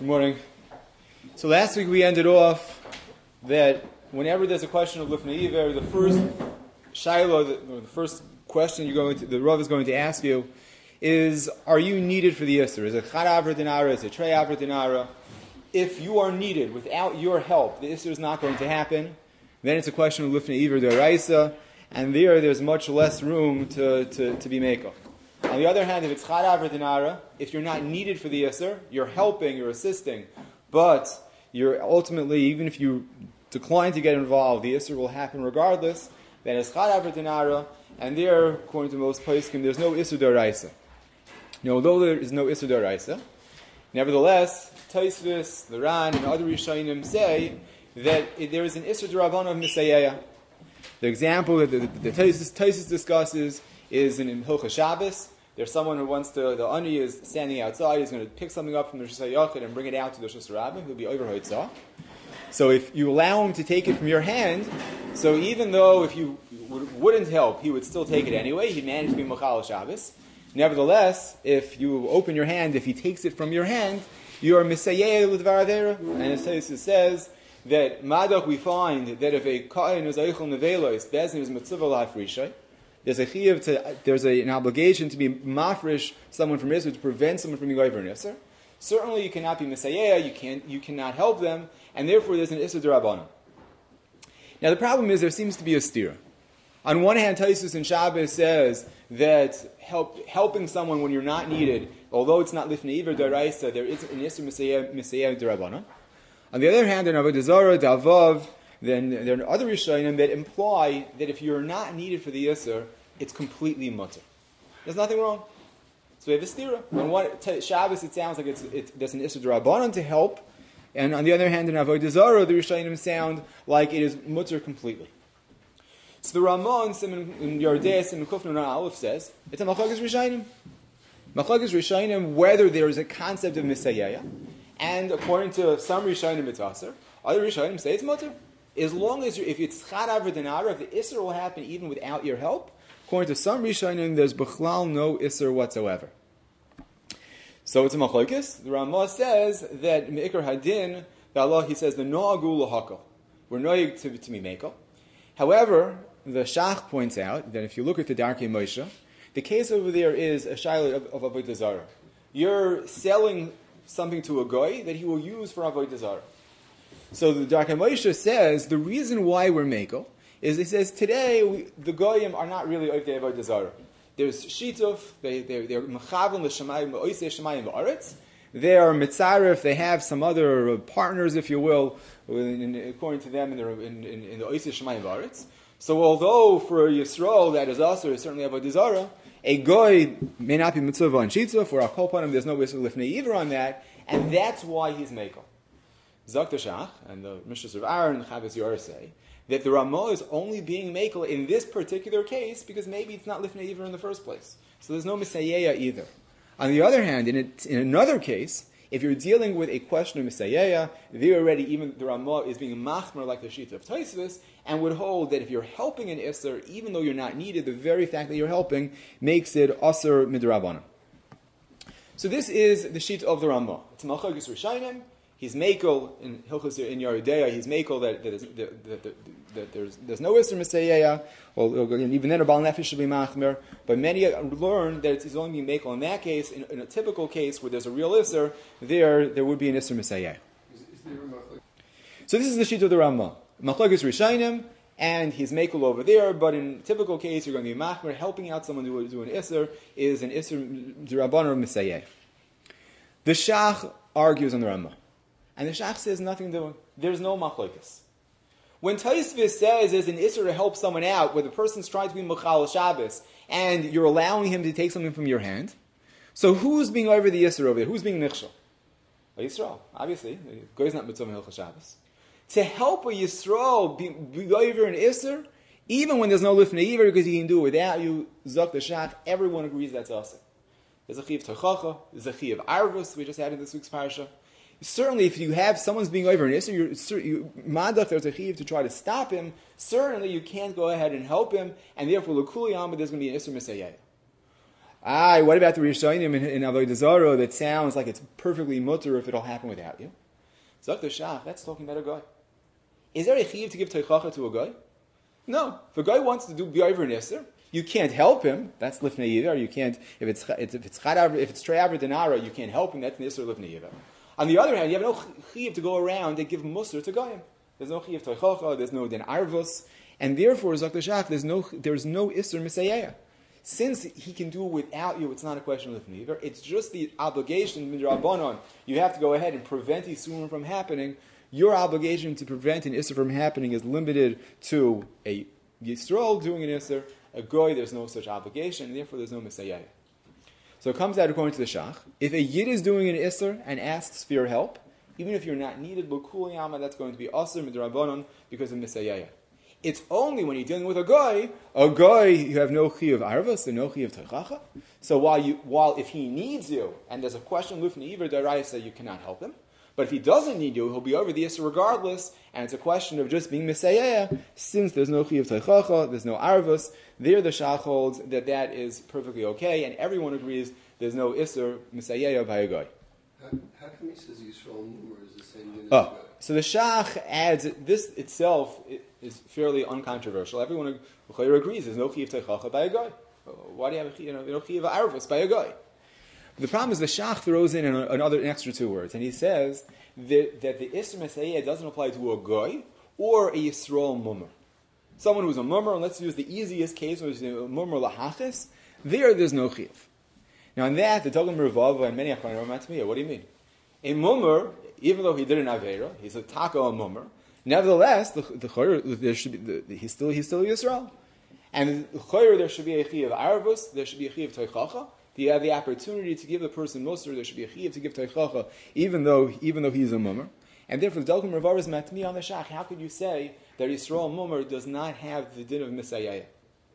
Good morning. So last week we ended off that whenever there's a question of Lifnei Iver, the first shiloh, the first question the Rav is going to ask you is, are you needed for the Yisr? Is it Chad Avra Dinara? Is it Trei Avra Dinara? If you are needed, without your help, the Yisr is not going to happen. Then it's a question of Lifnei Iver D'Oraisa, and there's much less room to be Mekel. On the other hand, if it's Chad Avra Dinara, if you're not needed for the Yisr, you're helping, you're assisting, but you're ultimately, even if you decline to get involved, the Yisr will happen regardless, then it's Chad Avra Dinara, and there, according to most poskim, there's no Isur D'Oraisa. Now, although there is no Isur D'Oraisa, nevertheless, Tosfos, the Ran, and other Rishonim say that there is an Isur D'Rabbanan of Misayeya. The example that the Tosfos discusses is in Hilchos Shabbos. There's someone who wants to, the Ani is standing outside, he's going to pick something up from the Rosh Hashanah and bring it out to the Rosh Hashanah, he'll be over Hoitzah. So if you allow him to take it from your hand, so even though if you wouldn't help, he would still take it anyway, he'd manage to be Machal Shabbos. Nevertheless, if you open your hand, if he takes it from your hand, you are Misayeh L'Dvar Avera. And it says that Madach we find that if a Kain is Eichel Nevelos, Bezdin is Mitzvah L'Hafrishay, there's an obligation to be mafresh someone from Isser, to prevent someone from being over an Isser. Certainly you cannot be Misayeh, you cannot help them, and therefore there's an Isser D'Rabbanan. Now the problem is there seems to be a stira. On one hand, Tosfos in Shabbos says that helping someone when you're not needed, although it's not Lifnei Iver D'Oraisa, there is an Isser Misayeh D'Rabbanan. On the other hand, in Avodah Zarah, D'Avav, then there are other Rishonim that imply that if you're not needed for the Yisr, it's completely mutter. There's nothing wrong. So we have a stira. On Shabbos, it sounds like there's an Yisr D'Rabbanan to help, and on the other hand, in Avodah Zarah, the Rishonim sound like it is mutter completely. So the Ramah in Yardei Simon Kuf Nun Aleph says it's a Machlokes Rishonim. Machlokes Rishonim, whether there is a concept of Misayeh, and according to some Rishonim it's Aser, other Rishonim say it's mutter. As long as if it's Chad Avra Dinara, if the Isser will happen even without your help, according to some Rishonim, there's Bechlal no Isser whatsoever. So it's a Machlokes. The Ramah says that Me'ikar Hadin, the Allah, he says, the No'agu L'Hakal. We're no'ig to be Mekel. However, the Shach points out that if you look at the Darkei Moshe, the case over there is a Shiloh of Avodah Zarah. You're selling something to a Goy that he will use for Avodah Zarah. So the Darkei Moshe says the reason why we're Mekel is he says today the Goyim are not really Oivdei Avodah Zarah. There's Shituf, they're Mechavan L'Shamayim, Oisei Shamayim V'aretz. They are Mitzaref, they have some other partners, if you will, according to them in the Oisei Shamayim V'aretz. So although for Yisrael that is also certainly Avodah Zarah, a Goy may not be Mitzvah on Shituf, or a Kolpanim, there's no Yisrael Lifnei Iver on that, and that's why he's Mekel. Zok Shach and the Mishras of Aaron and Chavis Yor say that the Ramah is only being Mekel in this particular case because maybe it's not Lifnei Iver in the first place. So there's no Misayeya either. On the other hand, in another case, if you're dealing with a question of Misayeya, there already even the Ramah is being machmer like the Shita of Tosfos and would hold that if you're helping an Isser, even though you're not needed, the very fact that you're helping makes it Asr Midrabanan. So this is the Shita of the Ramah. It's Machlokes Rishonim. He's Mekel in Hilchos in Yeridea. He's Mekel that there's no Isser Misayeya, or even then a Baal Nefesh should be Machmer. But many learn that it's only being Mekel in that case. In a typical case where there's a real Isser, there would be an Isser Misayeya. So this is the sheet of the Ramah. Machlokes Rishonim, and he's Mekel over there. But in a typical case, you're going to be Machmer. Helping out someone to do an Isser is an Isser D'Rabbanan or Misayeya. The Shach argues on the Ramah. And the Shach says nothing doing. There's no machlokes. When Tosfos says there's an Isser to help someone out, where the person's trying to be Machal Shabbos, and you're allowing him to take something from your hand, so who's being over the Isser over there? Who's being Nichshel? Yisrael, obviously. The guy's not Mitzvah Hilchos Shabbos. To help a Yisrael be over an Isser, even when there's no Lifnei Iver, because he can do it without you, Zok the Shach, everyone agrees that's awesome. There's a Chi of Tochacha, there's a Chi of Arvus, we just had in this week's parasha. Certainly, if you have someone's being over an Isser, Madach, there's a Chiv to try to stop him. Certainly, you can't go ahead and help him, and therefore, L'Kuli Amid, there's going to be an Isser Misayeh. What about the Rishonim in Avodah Zarah that sounds like it's perfectly mutter if it'll happen without you? Zok the Shach, that's talking about a guy. Is there a chiyuv to give teichacha to a guy? No. If a guy wants to do bi'ayver nisr, you can't help him. That's lifnei yiver. You can't, if it's trei avra denara, you can't help him. That's nisr lifnei yiver. On the other hand, you have no chiyuv to go around and give musr to goyim. There's no chiyuv teichacha, there's no den arvus, and therefore, Zok the Shach, there's no isr misayeh. Since he can do it without you, it's not a question of lifnei yiver. It's just the obligation midrabanon. You have to go ahead and prevent isurim from happening. Your obligation to prevent an isser from happening is limited to a Yisrael doing an isser. A goy, there's no such obligation, and therefore there's no misayeh. So it comes out according to the Shach. If a yid is doing an isser and asks for your help, even if you're not needed, l'kul yama, that's going to be asr midrabanon because of misayeh. It's only when you're dealing with a guy, you have no chi of arvas and no chi of teichacha. So while if he needs you, and there's a question lufnei yiver daraisa, you cannot help him. But if he doesn't need you, he'll be over the Yisr regardless, and it's a question of just being Misayeh, since there's no Chi of Teichacha, there's no Arvus, there the Shach holds that is perfectly okay, and everyone agrees there's no Isr Misayeh by a guy. How come he says Yisrael Mumar is the same thing as a guy? So the Shach adds, this itself is fairly uncontroversial. Everyone agrees there's no Chi of Teichacha by a guy. Why do you have no Chi of Arvus by a guy? The problem is the Shach throws in an extra two words, and he says that the Isra Mesayeh doesn't apply to a goy or a Yisrael mummer. Someone who's a mummer, and let's use the easiest case, which is a mummer lahachis, there's no chiyuv. Now in that, the Dogam Mervava and many Achronim are matmiyah. What do you mean? A mummer, even though he did an Aveira, he's a taka a mummer, nevertheless, there should be, he's still Yisrael. And there should be a chiyuv arvus, there should be a chiyuv teichacha. If you have the opportunity to give the person musr, there should be a chiyuv to give teichacha, even though he's a mummer. And therefore, the Dalkum Ravar is matmi on the Shach. How could you say that Yisrael mummer does not have the din of misayeh?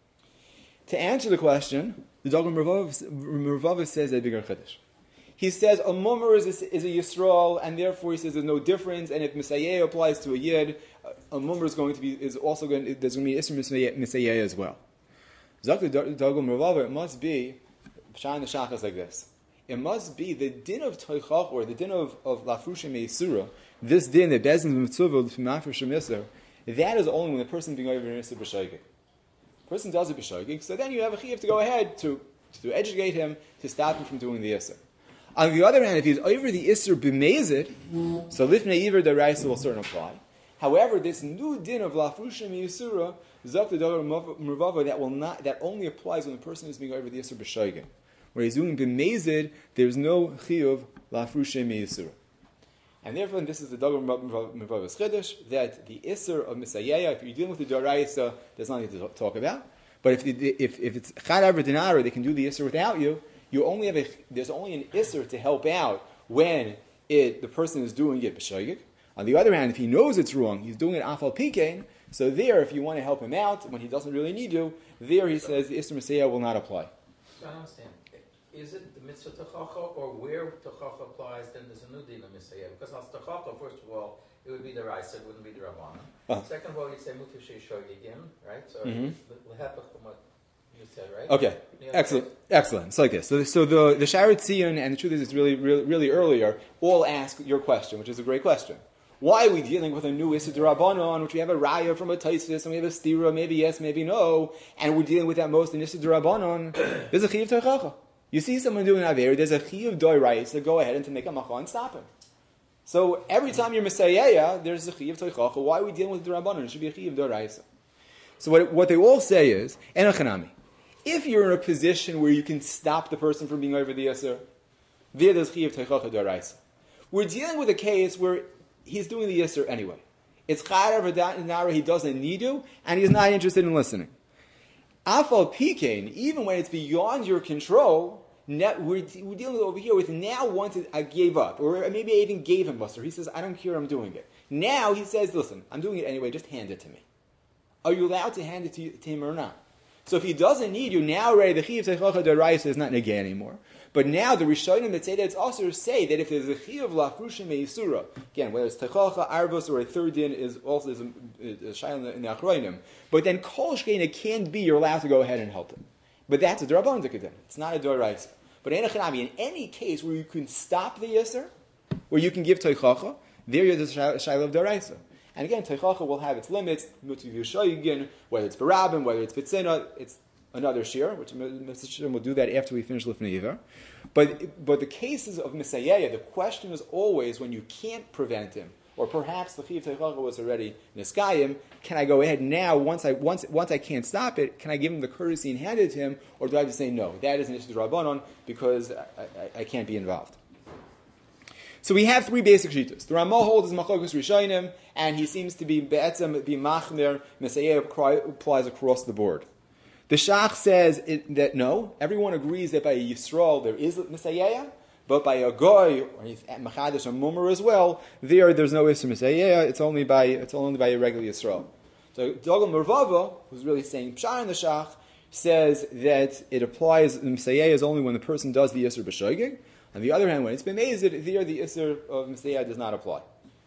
To answer the question, the Dalkum Ravar says a bigger chiddush. He says a mummer is a Yisrael, and therefore he says there's no difference. And if misayeh applies to a yid, a mummer is going to be there's going to be isra misayeh as well. Zakh the Dalkum Ravar, it must be. Shine the Shach is like this. It must be the din of Toichach, or the din of Lafrushim Meisura, this din, the Bezin Mitzvah, the Mafrushim Yisr, that is only when the person being over an Yisr B'Shaygig. The person does it B'Shaygig, so then you have a chiyuv to go ahead to educate him, to stop him from doing the Yisr. On the other hand, if he's over the Yisr B'Mezid, so Lifnei Yiver Daraisa will certainly apply. However, this new din of Lafrushim Yisura, Zok the Dogar Mervava, that only applies when the person is being over the Yisr B'Shaygig. Where he's doing b'mezid, there's no chiyuv la'afrushe me'yisura. And therefore, this is the Dogar Mervava's chiddush, that the isser of misayeh, if you're dealing with the doraisa, there's nothing to talk about. But if it's chad avra dinara, they can do the isser without you. There's only an isser to help out when the person is doing it b'shaygig. On the other hand, if he knows it's wrong, he's doing it afal pikein. So there, if you want to help him out when he doesn't really need you, there he says the isser misayeh will not apply. So I don't understand. Is it the mitzvah techacha, or where techacha applies, then there's a new din of misayeh? Because as techacha, first of all, it would be the raisa, it wouldn't be the rabbanan. Second of all, you'd say mutiv sheishogigim, right? So lehepach from what you said, right? Okay, excellent. It's like this. So the Sharet Zion, and the truth is, it's really earlier, all ask your question, which is a great question. Why are we dealing with a new Issa D'Rabbanan, on which we have a Raya from a Taisis, and we have a Stira, maybe yes, maybe no, and we're dealing with that most in Issa D'Rabbanan? There's a Chiyuv Teichacha. You see someone doing Aver, there's a Chiyuv Doirais to go ahead and to make a Macha and stop him. So every time you're Messiah, there's a Chiyuv Teichacha. Why are we dealing with D'Rabbanan? It should be a Chiyuv Doirais. So what they all say is, Enochanami, if you're in a position where you can stop the person from being over the Yasser, there's Chiyuv Teichacha Doirais. We're dealing with a case where he's doing the Yisr anyway. It's Chayar V'Nara, he doesn't need you, and he's not interested in listening. Afal Pikein, even when it's beyond your control, we're dealing over here with now once I gave up, or maybe I even gave him Buster. He says, I don't care, I'm doing it. Now he says, listen, I'm doing it anyway, just hand it to me. Are you allowed to hand it to him or not? So if he doesn't need you, now already the Chiyuv Teichacha D'Oraisa is not negay anymore. But now the Rishonim that say that it's also say that if there's a Chiyuv La'afrushim Me'isura, again, whether it's Teichacha, Arvos, or a third din is also a Shayla in the Achroinim. But then Kol Shkein, it can be, you're allowed to go ahead and help him. But that's a D'Rabbanan Kedin. It's not a D'Oraisa. But in any case where you can stop the Yisr, where you can give Teichacha, there you're the Shaila of D'Oraisa. And again, Teichacha will have its limits, whether it's Barabim, whether it's Bitzina, it's another shir, which we'll do that after we finish Lifnei Iver. But the cases of Misayeh, the question is always when you can't prevent him, or perhaps the Chiv Teichacha was already Niskayim, can I go ahead now, once I can't stop it, can I give him the courtesy and hand it to him, or do I have to say no? That is an issue of Rabbanon because I can't be involved. So we have three basic shittas. The Ramah holds is Machokus Rishonim, and he seems to be Be'etzem, be Machmer, Misayeh applies across the board. The Shach says that no, everyone agrees that by Yisrael there is Misayeh, but by a Goy, or Machadish or Mummer as well, there's no Isser Misayeh, it's only by a regular Yisrael. So Dogel Mervava, who's really saying Pshar in the Shach, says that it applies, the Misayeh is only when the person does the Isser B'Shogeg. On the other hand, when it's been mazed, there the Isser of Misayeh does not apply.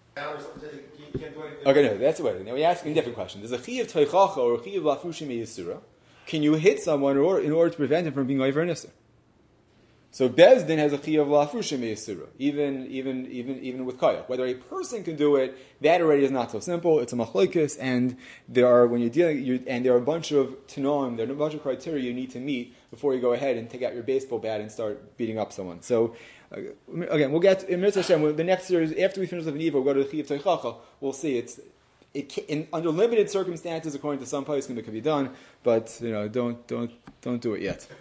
Okay, no, that's the way. Now we're asking a different question. There's a Chi of Teichacha or a Chi of Lafushim Yisura. Can you hit someone in order to prevent him from being over an Isser? So Bezdin has a Chi of Lafushim Yisura, even with Kayak. Whether a person can do it, that already is not so simple. It's a machlokes, and there are a bunch of tanoim, there are a bunch of criteria you need to meet before you go ahead and take out your baseball bat and start beating up someone. So again, we'll get in Mitzvah Hashem. The next series after we finish the Neva, we'll go to the Chi of Teichacha. We'll see under limited circumstances, according to some poskim, it can be done, but don't do it yet.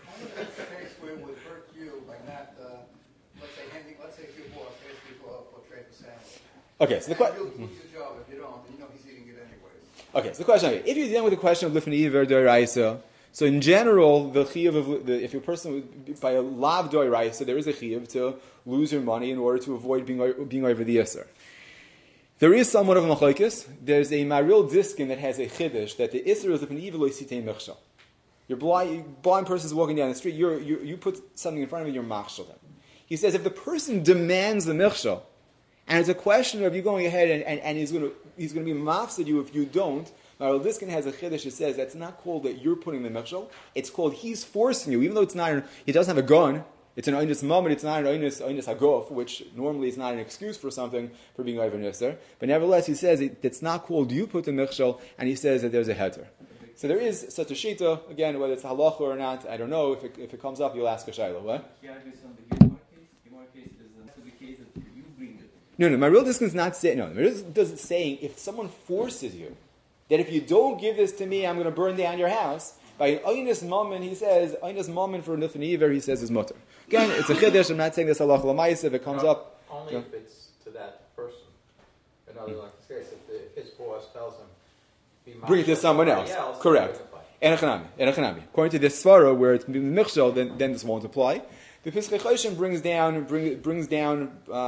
Okay, so the question. You'll lose your job if you don't, and he's eating it anyways. Okay, so the question: if you're dealing with the question of Lifnei Iver D'Oraisa, so in general, the chiyuv if a person by a lav D'Oraisa, there is a chiyuv to lose your money in order to avoid being over the Yisr. There is somewhat of a machlokes. There's a Maril Diskin that has a chiddush that the Isser is Lifnei Iver lo yisitei mechshel. Your blind person is walking down the street. You put something in front of him. You're machshel him. He says if the person demands the mechshel, and it's a question of you going ahead and he's going to be mafsid you if you don't. Maral Diskin has a chiddush that says that's not called that you're putting the mechshel. It's called he's forcing you, even though it's not. He doesn't have a gun. It's an oinus moment. It's not an oinus hagof, which normally is not an excuse for something for being over nisser. But nevertheless, he says it's not called you put the mechshel, and he says that there's a heter. So there is such a shita. Again, whether it's halacha or not, I don't know. If it comes up, you'll ask a shayla. What? No, my real discount is not saying. No, my real discount is saying if someone forces you, that if you don't give this to me, I'm going to burn down your house. By an oinus moment, he says, oinus moment for Lifnei Iver, he says is mutter. Again, it's a chiddush. I'm not saying this halacha l'maisa. If it comes up, only if it's to that person. In other words, if his boss tells him, bring it to someone else. Correct. Enochanami. According to this svara, where it's michshel, then this won't apply. The Pischei Choshim does bring down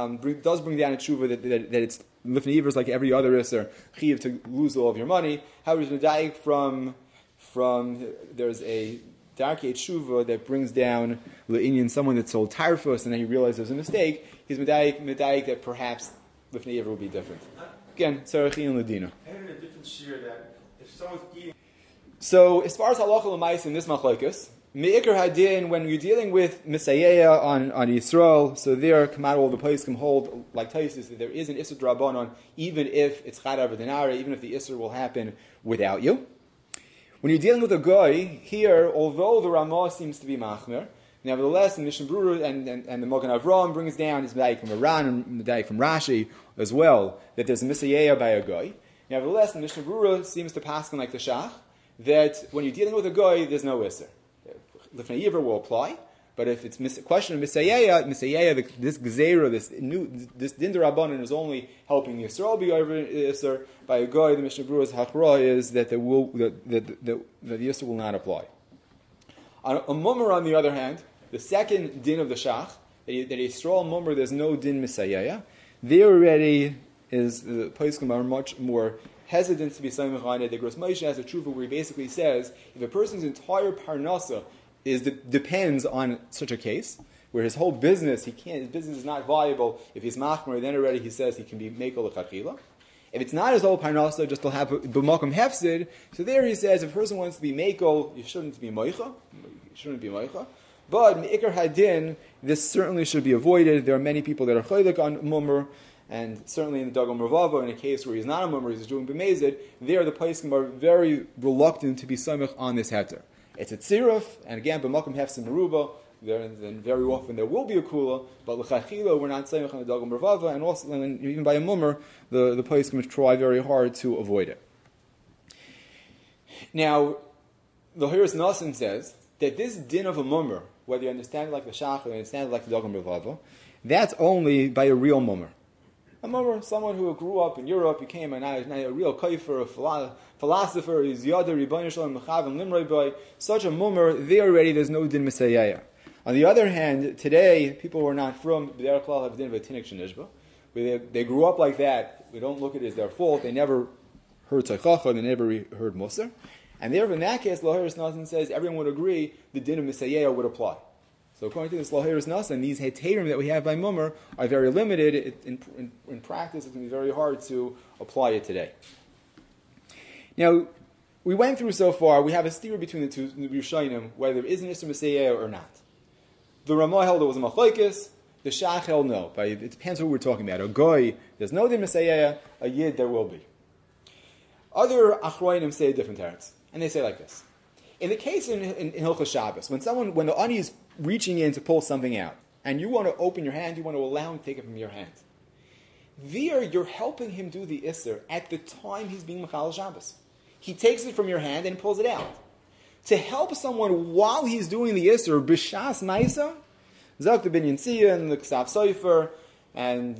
a tshuva that it's Lifnei Iver is like every other Isser chiv to lose all of your money. However, there's medayik from there's a dark age tshuva that brings down le'inyan someone that sold tarfus and then he realized there's a mistake. He's medayik that perhaps Lifnei Iver will be different. Again, Sarachin and Ladina. I heard a different shir that if someone's eating. So as far as halacha l'mais in this machlokes. Me'ikar hadin, when you're dealing with Misayeh on Yisrael, so there, Kamal, all the poskim hold, like Taisus, that there is an Isser Drabanon, even if it's Chad over Dinara, even if the Isser will happen without you. When you're dealing with a Goy, here, although the Ramah seems to be Machmer, nevertheless, the Mishnah Berurah and the Mogan Avram brings down his Medayik from Iran and Medayik from Rashi as well, that there's a Misayeh by a Goy. Nevertheless, the Mishnah Berurah seems to paskin like the Shach, that when you're dealing with a Goy, there's no Isser. Lifnei Iver will apply, but if it's a question of Misayeh, this Gzeira, this Din D'Rabbanan is only helping Yisrael be over Yisr. By a guy, the Mishnah Berurah's Hachra is that the Yisr will not apply. On a Mummer, on the other hand, the second Din of the Shach, that Yisrael Mummer, there's no Din Misayeh. There already is, the poskim are much more hesitant to be saying on it. The Gros Moshe has a tshuva where he basically says, if a person's entire parnasa depends on such a case, where his whole business, his business is not viable, if he's machmer, then already he says he can be mekel l'chachila. If it's not his whole parnasa, just to have b'makom hefsid, so there he says, if a person wants to be mekel, you shouldn't be moicha. But me'ikar hadin, this certainly should be avoided. There are many people that are chaylik on mummer, and certainly in the Dagom Ravava, in a case where he's not a mummer, he's doing b'mezid, there the poskim are very reluctant to be samech on this heter. It's a tziruf, and again, b'makom hefsid meruba, then very often there will be a kula, but l'chachila we're not samech on the Dagom Ravava, and also and even by a mummer, the poskim try very hard to avoid it. Now, the Hiras Nasan says that this din of a mummer, whether you understand it like the Shach or you understand it like the Dagom Ravava, that's only by a real mummer. A mummer, someone who grew up in Europe, became a real kaifer, a philosopher, is Yada Rebbeinu Shalom Mechav and Limrei Boy. Such a mummer, there's no din Messiah. On the other hand, today, people who are not from B'derech Klal have din v'tinik shenishba. They grew up like that. We don't look at it as their fault. They never heard Tzeichacha, they never heard Musar. And therefore, in that case, Lahiris Nasan says everyone would agree the din of Messiah would apply. So according to this Lahiris Nasan, these heterim that we have by Mummer are very limited. In practice, it's going to be very hard to apply it today. Now, we went through so far, we have a steer between the two Rishonim, whether there is an Isser Messiah or not. The Ramah held there was a Machlokes, the Shach held no. But it depends who we're talking about. A Goy, there's no din Messiah, a Yid, there will be. Other Achroinim say different teretz. And they say like this. In the case in Hilchos Shabbos, when the ani is reaching in to pull something out, and you want to open your hand, you want to allow him to take it from your hand. There, you're helping him do the Isser at the time he's being Mechal Shabbos. He takes it from your hand and pulls it out. To help someone while he's doing the Isser, B'shas Maisa, Zak the Binyan Tzia and the Ksav Sofer, and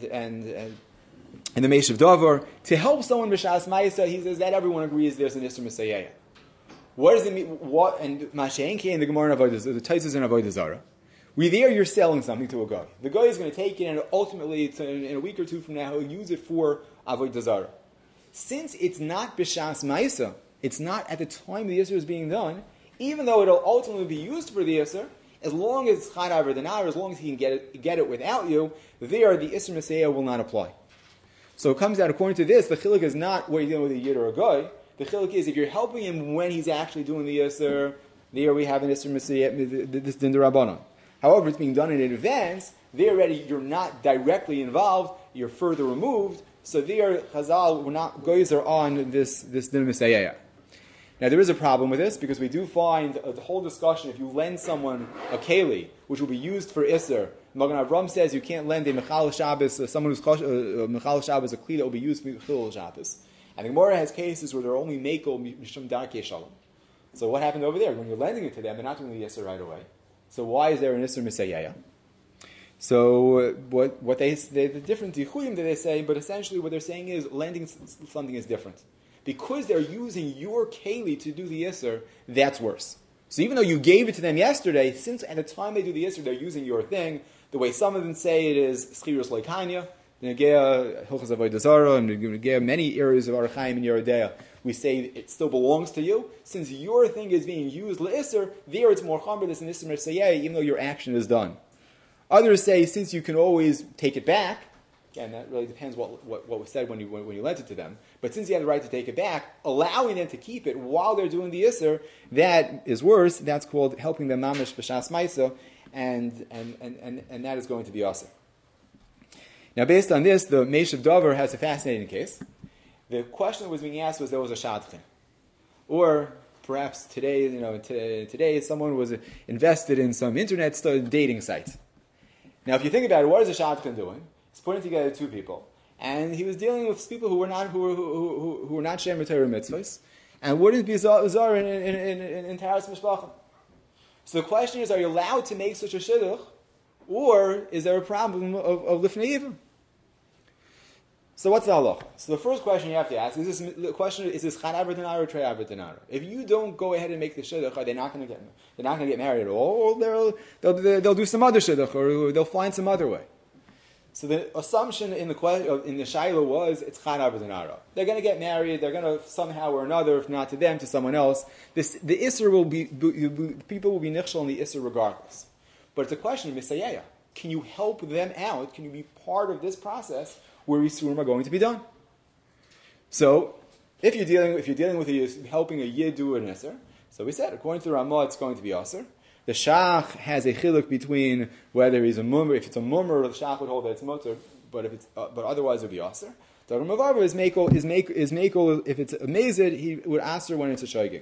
the Meshav Dover, to help someone B'shas Maisa, he says that everyone agrees there's an Isser Messiah. What does it mean? What and Mashenki and the Gemara in Avodah, the Taisus in Avodah Zarah. You're selling something to a guy. The guy is going to take it, and ultimately, in a week or two from now, he'll use it for Avodah Zarah. Since it's not B'shas Maisa, it's not at the time the Yisr is being done, even though it'll ultimately be used for the Yisr, as long as Chad Aver Denar, as long as he can get it without you, there the Yisr Messiah will not apply. So it comes out, according to this, the chiluk is not what you're dealing with a Yid or a guy. The chiluk is if you're helping him when he's actually doing the Yisr, there we have an Yisr Messiah, this din d'Rabbanan. However, it's being done in advance, there already you're not directly involved, you're further removed, so there Chazal, we're not goyzer on this din Messiah. Now there is a problem with this, because we do find the whole discussion, if you lend someone a keli, which will be used for Isser, Magen Avram says you can't lend a Mechal Shabbos, someone who's Mechal Shabbos, a kli that will be used for Mechal Shabbos. And the Gemara has cases where they're only Mekel Mishum Darkei Shalom. So what happened over there? When you're lending it to them, they're not doing the Isser right away. So why is there an Isser Messiah? So what the different dichuyim that they say, but essentially what they're saying is lending something is different. Because they're using your keli to do the Isser, that's worse. So even though you gave it to them yesterday, since at the time they do the Isser, they're using your thing, the way some of them say it is Schirus Leikanya, Negea, Hilchos Avodah Zarah, and Negea, many areas of Archaim and Yerodea, we say it still belongs to you. Since your thing is being used Le'isr, there it's more chamber than Isser Messiah, even though your action is done. Others say, since you can always take it back, again, that really depends what was said when you lent it to them, but since you have the right to take it back, allowing them to keep it while they're doing the Isser, that is worse. That's called helping them mamish b'shas ma'isa, and that is going to be asur. Now, based on this, the Meshav Dover has a fascinating case. The question that was being asked was there was a shadchan, or perhaps today someone was invested in some internet dating site. Now, if you think about it, what is a shadchan doing? He's putting together two people, and he was dealing with people who were not shem Torah mitzvahs, and wouldn't be zar in Taras Mishpacha. So the question is: are you allowed to make such a shidduch, or is there a problem of lifnei yivim? So what's the halacha? So the first question you have to ask is this chad aver denar or trei aver denar? If you don't go ahead and make the shidduch, are they not going to get married at all, or they'll do some other shidduch, or they'll find some other way? So the assumption in the Shaila was it's chad aver denar. They're going to get married. They're going to somehow or another, if not to them, to someone else. The Isser will be people will be nichshel in the Isser regardless. But it's a question of Messiah. Can you help them out? Can you be part of this process where Yisurim are going to be done? So, if you're dealing with helping a yid do an iser, so we said according to the Ramah it's going to be aser. The shach has a chiluk between whether he's a mummer. If it's a mummer, the shach would hold that it's mutter, but otherwise it would be aser. The Ramah is mekel. If it's a mezid, he would aser when it's a shaygig.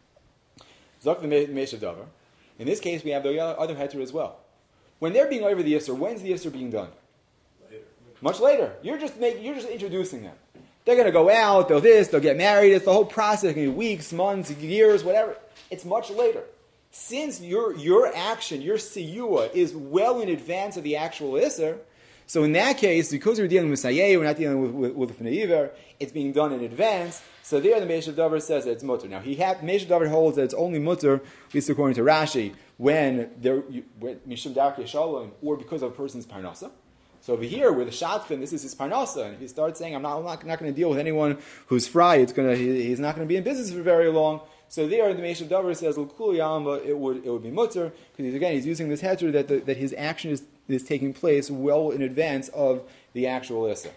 Zok the meshav davar. In this case, we have the other heter as well. When they're being over the yisr, when's the yisr being done? Later. Much later. You're just introducing them. They're going to go out, they'll get married. It's the whole process. It can be weeks, months, years, whatever. It's much later. Since your action, your siyua, is well in advance of the actual yisr, so in that case, because we're dealing with sayeh, we're not dealing with fneiver, it's being done in advance. So there, the Meshav Davar says that it's mutter. Now, Meshav Davar holds that it's only mutter, at least according to Rashi, when mishum darkei shalom, or because of a person's parnasa. So over here, where the shadchan, this is his parnasa, and if he starts saying, I'm not going to deal with anyone who's fry, he's not going to be in business for very long. So there, the Meshav Davar says, L'kul yamba, it would be mutter, because he's using this heter that his action is taking place well in advance of the actual issa.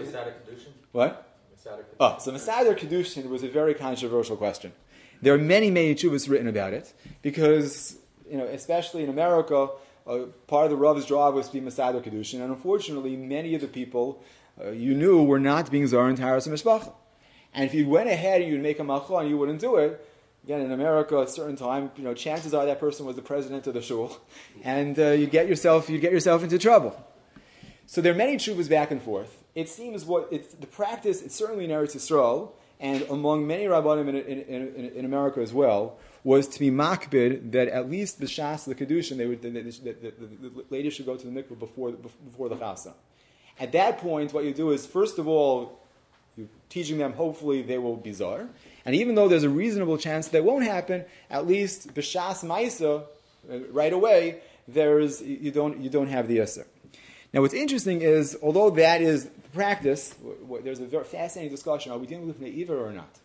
What? So Masada Kedushin was a very controversial question. There are many tshuvas written about it, because, especially in America, part of the Rav's job was to be Masada Kedushin, and unfortunately, many of the people were not being Zar and Taras and Mishpacha. And if you went ahead and you'd make a malcha and you wouldn't do it, again, in America, at a certain time, chances are that person was the president of the shul, and you get yourself into trouble. So there are many tshuvas back and forth. It seems the practice, it's certainly in Eretz Yisrael, and among many rabbanim in America as well, was to be makbid that at least the shas, the kedushin, the ladies should go to the mikveh before the chasa. At that point, what you do is, first of all, you're teaching them, hopefully they will be zar. And even though there's a reasonable chance that won't happen, at least b'shas ma'isa, right away, you don't have the yasser. Now, what's interesting is, although that is the practice, there's a very fascinating discussion: are we dealing with lifnei iver or not?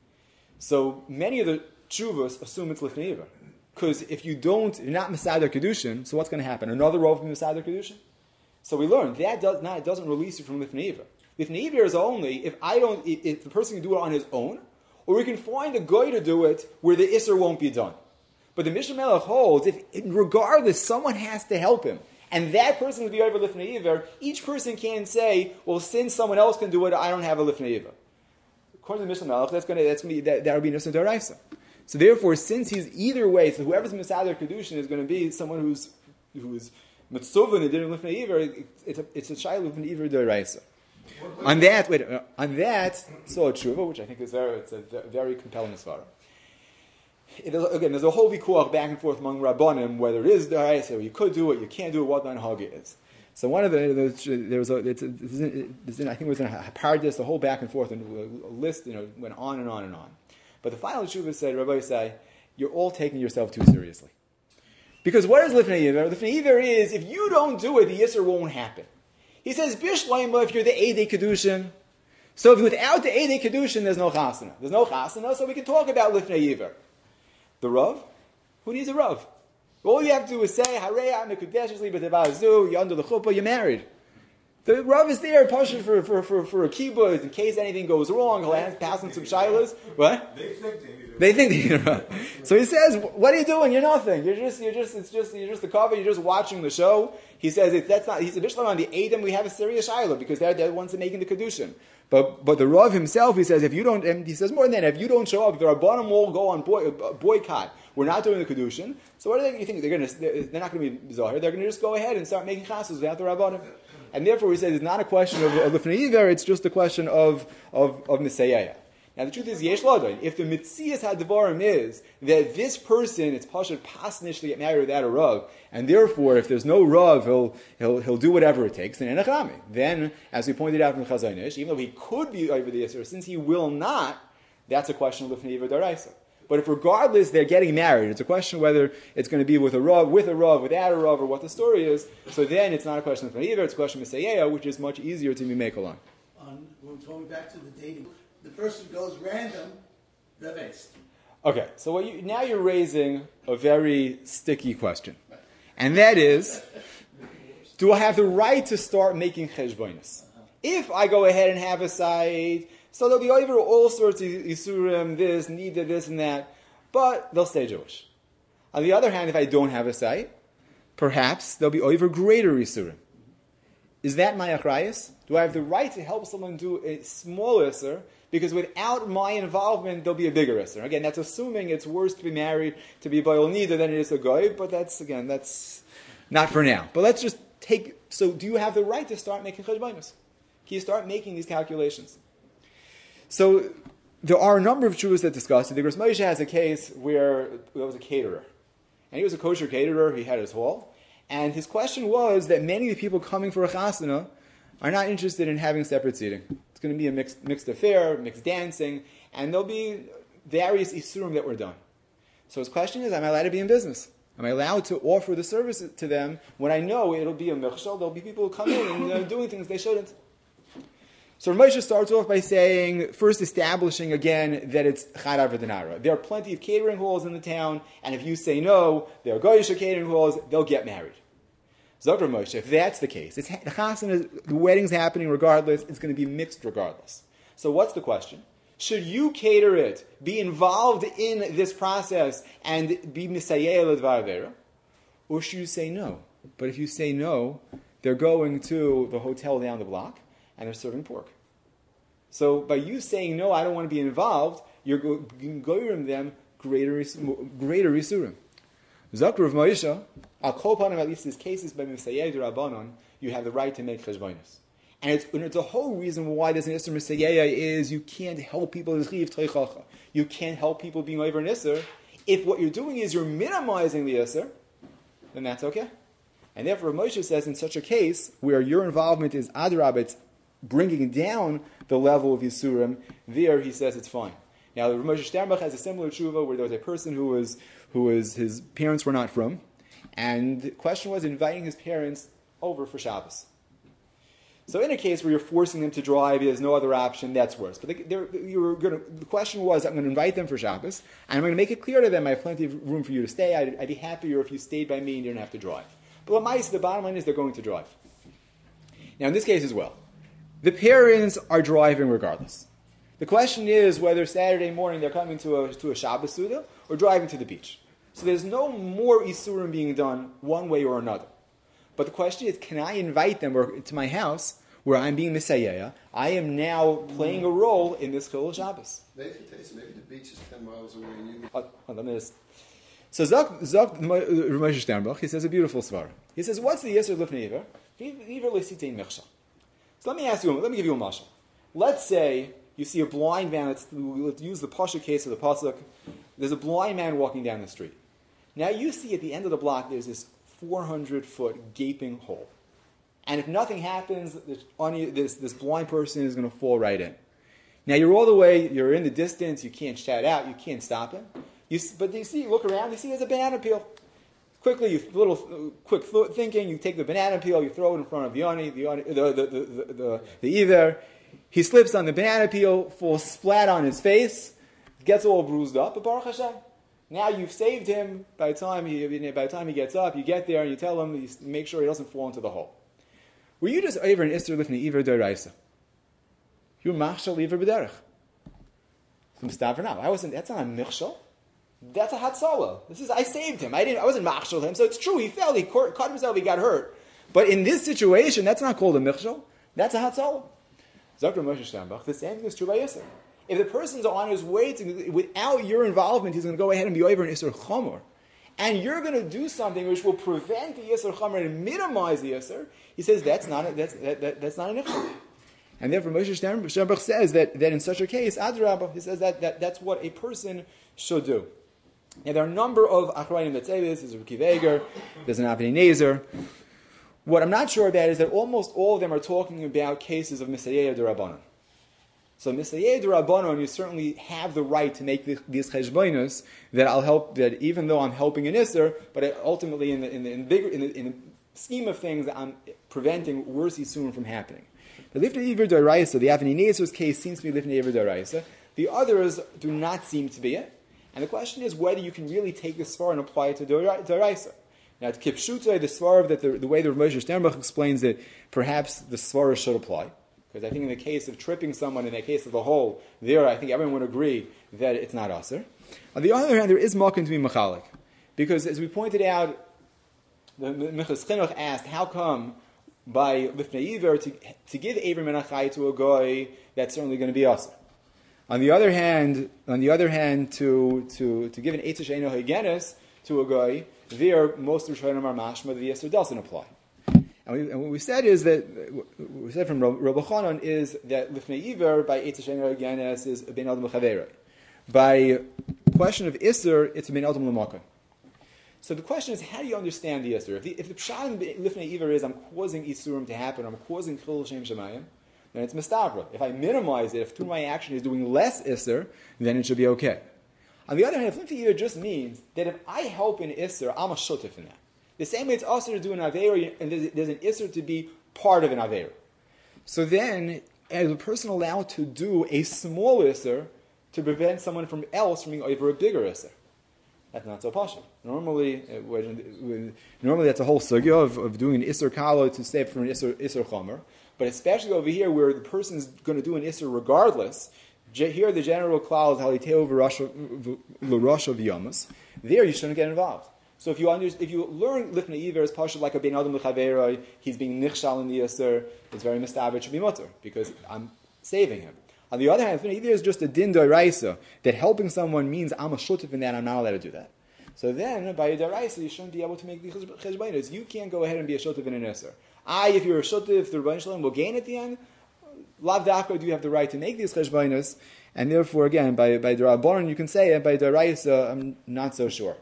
So many of the tshuvas assume it's lifnei iver, because if you're not mesader kedushin, so what's going to happen? Another rov of mesader kedushin. So we learn that doesn't release you from lifnei iver. Lifnei iver is only if the person can do it on his own, or we can find a guy to do it where the isser won't be done. But the Mishnah Melech holds, regardless, someone has to help him. And that person will be over lifnei iver. Each person can say, well, since someone else can do it, I don't have a lifnei iver. According to the Mishnah Melech, that would be Nusna D'Oraisa. So therefore, since he's either way, so whoever's Mesader Kedushin is going to be someone who's Mitzuvah and didn't lifnei iver, it's a Shai lifnei iver D'Oraisa. On that, so Tshuva, which I think is a very compelling svara. Again, there's a whole vikuach back and forth among Rabbanim whether it is D'Oraisa, or you could do it, you can't do it, what Haga is. So one of I think it was in a Paradis, the whole back and forth, and a list, went on and on and on. But the final Tshuva said, Rabbi say, you're all taking yourself too seriously. Because what is Lifnei Iver? Lifnei Iver is, if you don't do it, the Yisr won't happen. He says, Bishleima, if you're the Eidei Kedushin. So if without the Eidei Kedushin, there's no Chasana. There's no Chasana, so we can talk about Lifnei Iver. The Rav? Who needs a Rav? All you have to do is say, Hareya Mekudeshli B'Tevazu, you're under the chuppah, you're married. The Rav is there, pushing for a kibbutz in case anything goes wrong. He'll pass on some shilas. What? They think they're Rav. So he says, "What are you doing? You're nothing. You're just the cover. You're just watching the show." He says, "That's not." He said, "Bishlam on the Edom, we have a serious shilah because they're the ones that are making the kedushin." But the Rav himself, he says, if you don't, and he says more than that, if you don't show up, the Rabbanim will go on boycott. We're not doing the kedushin. So what do you think? They're not going to be zahir. They're going to just go ahead and start making chassos without the Rabbanim. And therefore, he says it's not a question of lifnei iver; it's just a question of nisayaya. Now, the truth is, yesh ladon. If the mitzias hadvarim is that this person, it's pashut pasnish to get married without a rav, and therefore, if there's no rav, he'll do whatever it takes. Then enachami. Then, as we pointed out from Chazon Ish, even though he could be over the yisur, since he will not, that's a question of lifnei iver daraisa. But if regardless they're getting married, it's a question whether it's going to be with a rav, without a rav, or what the story is. So then it's not a question of either; it's a question of misayea, which is much easier to be mekalon. We're going back to the dating. The person goes random, the best. Okay, so now you're raising a very sticky question, and that is: do I have the right to start making cheshbonos? If I go ahead and have a side So they'll be over all sorts of Yisurim, this, Nida, this and that, but they'll stay Jewish. On the other hand, if I don't have a site, perhaps they'll be over greater Yisurim. Is that my achrayus? Do I have the right to help someone do a small Isser? Because without my involvement, there'll be a bigger Isser. Again, that's assuming it's worse to be married to be Bayal Nida than it is a Goy, but that's not for now. But let's just so do you have the right to start making cheshbonos? Can you start making these calculations? So there are a number of Jews that discuss it. The Gros Moshe has a case where there was a caterer. And he was a kosher caterer, he had his hall. And his question was that many of the people coming for a chasana are not interested in having separate seating. It's going to be a mixed affair, mixed dancing, and there'll be various isurim that were done. So his question is, am I allowed to be in business? Am I allowed to offer the service to them when I know it'll be a michshel? There'll be people who come in and doing things they shouldn't. So Moshe starts off by saying, first establishing again that it's charav v'denara. There are plenty of catering halls in the town, and if you say no, there are goyish catering halls, they'll get married. Zokar Moshe, if that's the case, the chasana, the wedding's happening regardless, it's going to be mixed regardless. So what's the question? Should you cater it, be involved in this process, and be misayeh l'dvar avera? Or should you say no? But if you say no, they're going to the hotel down the block, and they're serving pork. So by you saying no, I don't want to be involved, you're going them greater isurim. Zakr of Moshe, Al Kol Panim, at least in cases by Misayeh Rabbanon, you have the right to make cheshbonos. And it's a whole reason why there's an Isser Misayeh is you can't help people you can't help people being over an Isser. If what you're doing is you're minimizing the Isser, then that's okay. And therefore Moshe says in such a case where your involvement is adrab, it's bringing down the level of Yisurim, there he says it's fine. Now the Moshe Sternbach has a similar tshuva where there was a person who was his parents were not from, and the question was inviting his parents over for Shabbos. So in a case where you're forcing them to drive, there's no other option, that's worse. But the question was, I'm going to invite them for Shabbos, and I'm going to make it clear to them I have plenty of room for you to stay. I'd be happier if you stayed by me and you didn't have to drive. But the bottom line is they're going to drive. Now in this case as well, the parents are driving regardless. The question is whether Saturday morning they're coming to a Shabbos Suda or driving to the beach. So there's no more Isurim being done one way or another. But the question is, can I invite them to my house where I'm being Misayeh? I am now playing a role in this Chilul Shabbos. Maybe the beach is 10 miles away. So Zok Moshe Sternbach, he says a beautiful svar. He says, what's the Yisr Lifnei Iver? Iver L'sitein Mechshel. So let me give you a mashal. Let's say you see a blind man, let's use the Pasha case of the Pasuk. There's a blind man walking down the street. Now you see at the end of the block there's this 400-foot gaping hole. And if nothing happens, this blind person is going to fall right in. Now you're in the distance, you can't shout out, you can't stop him. But you look around, you see there's a banana peel. Quickly, quick thinking, you take the banana peel, you throw it in front of the Iver. He slips on the banana peel, falls flat on his face, gets all bruised up, but Baruch Hashem. Now you've saved him. By the time he gets up, you get there and you tell him, you make sure he doesn't fall into the hole. Were you just over an Isser Lifnei Iver D'Oraisa? You're Machshel Iver B'derech. So Mustafa now. That's not a Michshel. That's a Hatzalah. I saved him. I wasn't Machshel him. So it's true, he fell, he cut himself, he got hurt. But in this situation, that's not called a Michshel. That's a Hatzalah. Zakr Moshe Sternbach, the same thing is true by Yisr. If the person's on his way without your involvement, he's going to go ahead and be over an Isser Chomor. And you're going to do something which will prevent the Yisr Chomor and minimize the Yisr. He says that's not an Ichshel. And therefore Moshe Sternbach says that in such a case, Adrabah, he says that's what a person should do. Now there are a number of Achrayim that say this. There's a Kiv Eger, there's an Avnei Nezer. What I'm not sure about is that almost all of them are talking about cases of Misayeh D'Rabbanan. So Misayeh D'Rabbanan, you certainly have the right to make these cheshbonos that I'll help. That even though I'm helping an Isser, but ultimately in the scheme of things, I'm preventing worse Yisurim from happening. The Lifnei Iver D'Oraisa, the Avnei Nezer's case seems to be Lifnei Iver D'Oraisa. The others do not seem to be it. And the question is whether you can really take this svar and apply it to D'Oraisa. Now, to Kipshutai, the svar that the way the Moshe Sternbach explains it, perhaps the svar should apply. Because I think in the case of tripping someone, in the case of the hole, there I think everyone would agree that it's not aser. On the other hand, there is makom to be machalik. Because as we pointed out, the Minchas Chinuch asked, how come by lifnei iver to give Aver Menachai to a goy, that's certainly going to be aser. On the other hand, to give an Eitz She'eino Haggenes to a guy, there most of the Rishonim are mashma the Yisur doesn't apply. And what we said is that what we said from Rabbi Chanan is that Lifnei Iver by Eitz She'eino Haggenes is a Ben Adam L'Chaverei. By question of Isser, it's a Ben Adam L'Makom. So the question is, how do you understand the Isser? If the pshat in Lifnei Iver is I'm causing Isurim to happen, I'm causing Chilul Shem Shemayim, then it's mistabra. If I minimize it, if through my action is doing less Isser, then it should be okay. On the other hand, if Lifnei Iver just means that if I help in Isser, I'm a shotif in that. The same way it's also to do an Aveira, and there's an Isser to be part of an Aveira. So then, is a person allowed to do a small Isser to prevent someone from being over a bigger Isser? That's not so partial. Normally that's a whole sugya of doing an Isser Kala to save from an Isser Chomer. But especially over here where the person's going to do an Isser regardless, here the general klal is haliteo l'rosha v'yamas. There you shouldn't get involved. So if you learn Lifnei Iver as partial like a Ben Adam L'Chaverei, he's being nichshal in the Isser, it's very mistabed, it should be mutter, because I'm saving him. On the other hand, Lifnei Iver is just a din d'oraisa, that helping someone means I'm a shutif in that, I'm not allowed to do that. So then, by a d'oraisa, you shouldn't be able to make the cheshbainos. You can't go ahead and be a shutif in an Isser. If you're a shutif, the Rebbeinu Shalom will gain at the end. Lav dafka do you have the right to make these cheshbainos, and therefore, again, by the Rabbanon you can say it, by d'oraisa, I'm not so sure.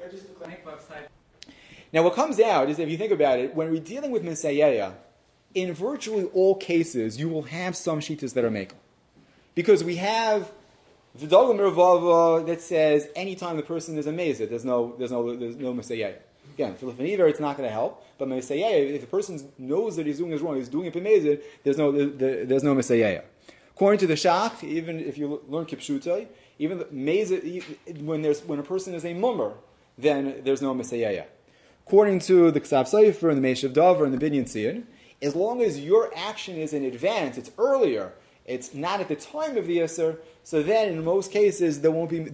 Now, what comes out is, if you think about it, when we're dealing with Misayeya, in virtually all cases, you will have some shitas that are mekel. Because we have the Dogam Mervava that says anytime the person is amazed, there's no Misayeya. Again, for Lifnei Iver, it's not going to help. But Misayeya, if the person knows that he's doing it wrong, he's doing it amazed, there's no Misayeya. According to the Shach, even if you learn Kipshutai, even when a person is a mummer, then there's no Misayeya. According to the Ksav Sefer and the Meshav Dover and the Binyan Tzion, as long as your action is in advance, it's earlier, it's not at the time of the Yisr, so then in most cases there'll be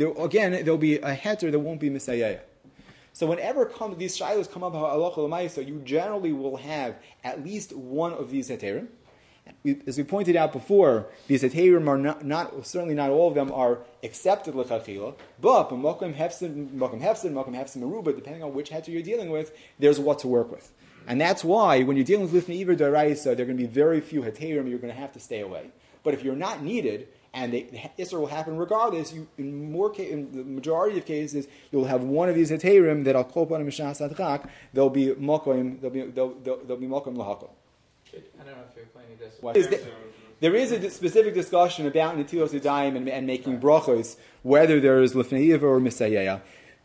a heter, there won't be Misayeya. So whenever these shilos come up halacha l'maisa, you generally will have at least one of these heterim. As we pointed out before, these heterim are certainly not all of them are accepted l'chachila, but makom hefsin meruba, depending on which heter you're dealing with, there's what to work with. And that's why when you're dealing with Lifnei Iver d'oraisa, there are going to be very few heterim, you're going to have to stay away. But if you're not needed, and the Isser will happen regardless, in the majority of cases, you'll have one of these heterim that I'll call upon Mishas Adchak, they'll be mokom lahakol. I don't know if you're explaining this. There is a specific discussion about Netilos Yadayim and making brachos, whether there is Lifnei Iver or Misayeya.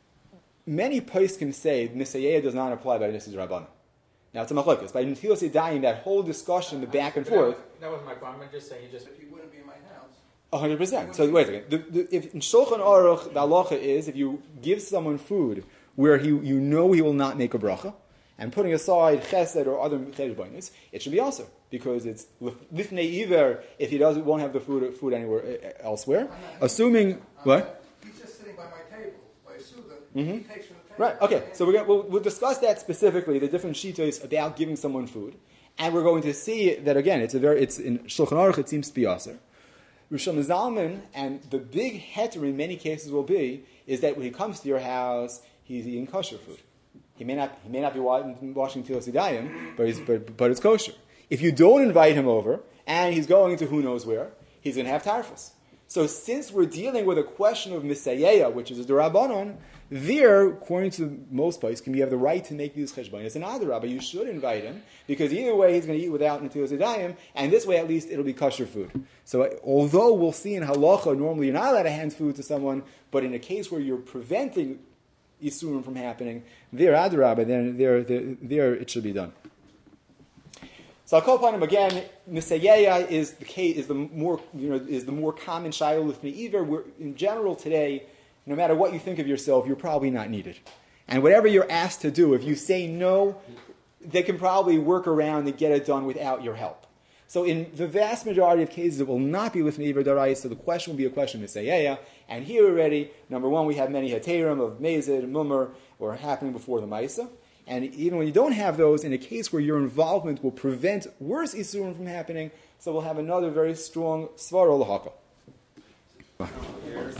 Many poskim can say Misayeya does not apply by Nisid Rabbanan. Now it's a machlokes. By Netilos Yadayim, that whole discussion, the back and forth. That was my point. I'm just saying If you wouldn't be in my house. 100%. So wait a second. If in Shulchan Aruch, the halacha is if you give someone food where you know he will not make a bracha, and putting aside chesed or other cheshbonos, it should be also because it's lifnei iver if he won't have the food anywhere elsewhere. Assuming what? He's just sitting by my table, by a suda. Mm-hmm. He takes from the table. Right. Okay. So we'll discuss that specifically, the different shitos about giving someone food, and we're going to see that again. It's in Shulchan Aruch. It seems to be aser. Rishon Zalman, and the big heter in many cases will be is that when he comes to your house, he's eating kosher food. He may not be washing Tilos Yadayim, but it's kosher. If you don't invite him over, and he's going to who knows where, he's going to have tarfus. So since we're dealing with a question of Misayeya, which is a Durabanon, there, according to most places, you have the right to make these cheshbonos. And either Rabbi, you should invite him, because either way he's going to eat without Netilos Yadayim, and this way at least it'll be kosher food. So although we'll see in halacha, normally you're not allowed to hand food to someone, but in a case where you're preventing Yisurim from happening, there there it should be done. So I'll call upon him again. Misayeya is the more common shayla Lifnei Iver. In general today, no matter what you think of yourself, you're probably not needed. And whatever you're asked to do, if you say no, they can probably work around and get it done without your help. So in the vast majority of cases, it will not be lifnei iver daraisa, so the question will be a question of Misayeya. And here already, number one, we have many heterim of mezid and mummer, or happening before the Maisa. And even when you don't have those, in a case where your involvement will prevent worse isurim from happening, so we'll have another very strong svara l'haka.